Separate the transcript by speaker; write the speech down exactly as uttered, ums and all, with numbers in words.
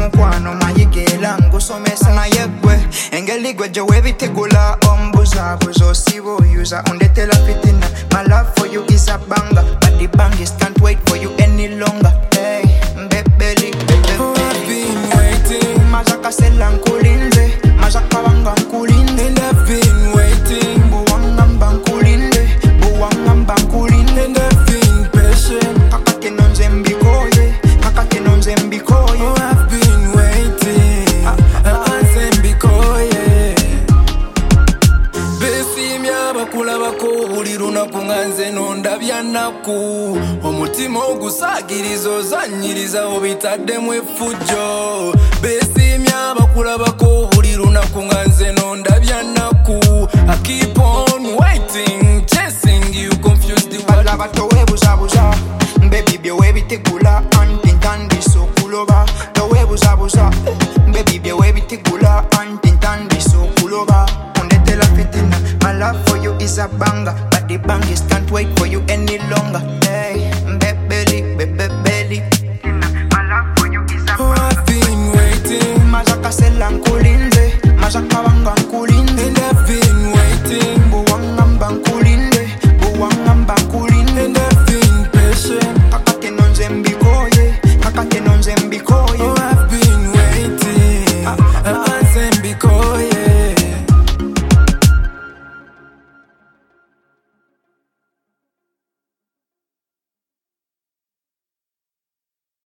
Speaker 1: mukwano mayigela ngusomesa nayegwe engeligwe je webitegula ombuzabuza osibo user undetela fitina. My love for you is a banger, but the bangers can't wait for you any longer. Hey, mbebeli, mbebeli.
Speaker 2: Oh, I've been waiting.
Speaker 1: Mazaka selang kulinde, mazaka wanga kulinde.
Speaker 2: And I've been waiting.
Speaker 1: Buwanga mbankulinde, buwanga mbankulinde.
Speaker 2: And I've been patient.
Speaker 1: Kakake nonze mbikoye, kakake nonze mbikoye.
Speaker 2: Oh, I've been waiting. Anze mbikoye. Besi myaba kulabako buli lunaku nga nze nondabya nnaku. Omutima ogusagiriza ozanyiriza obitaddemu effujjo. Besi myaba kulabako buli lunaku nga nze nondabya nnaku. I keep on waiting, chasing you, confused the world.
Speaker 1: Balaba towebuzabuza, baby bye webitegula anti ntandise okuloba. Towebuzabuza, baby bye webitegula anti ntandise okuloba. Undetela fitina. My love for you is a banger, but the bangers can't wait for you any longer. Hey, mbebeli, mbebeli. My love for you is a
Speaker 2: Oh, I've been waiting.
Speaker 1: mazaka selang kulinde, mazaka wanga kulinde.
Speaker 2: And I've been waiting.
Speaker 1: Buwanga mbankulinde, buwanga mbankulinde.
Speaker 2: And I've been patient.
Speaker 1: Kakake nonze mbikoye, kakake nonze mbikoye.
Speaker 2: Oh,